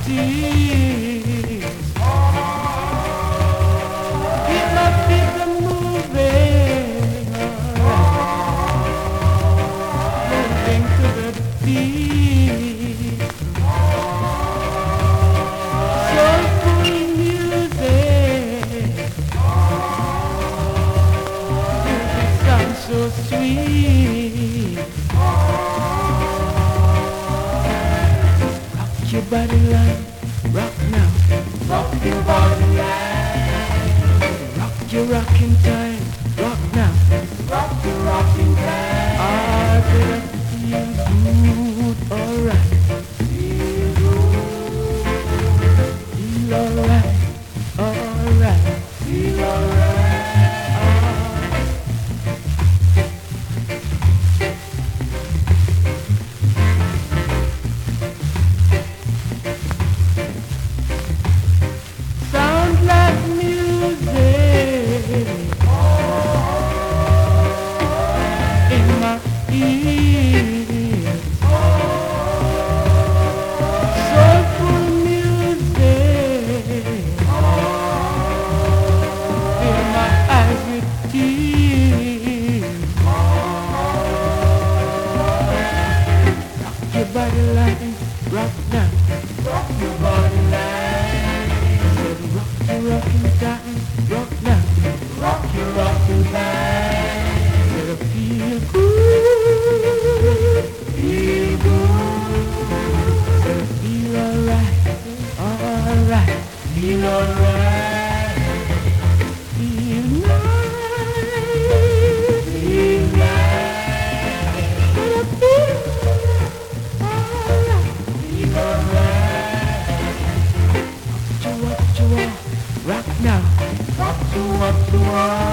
tears. Keep my feet from moving, moving to the beat. Soulful music, music sounds so sweet. Rock your body line, rock now. Rock your body line. Rock your rocking time, rock now. Rock your rocking time. I better feel good, alright. Feel good. Feel alright, alright. Feel alright. Sound like music in my ears. Soulful music, fill my eyes with tears. Rock your body line, rock now. Rock your body line. Rock your rockin' time, rock now. Rock your rockin' time. Better feel good, feel good. Better feel alright, alright. Feel alright. Feel nice, feel nice. Better feel alright, feel alright. What you want, rock now. What you want,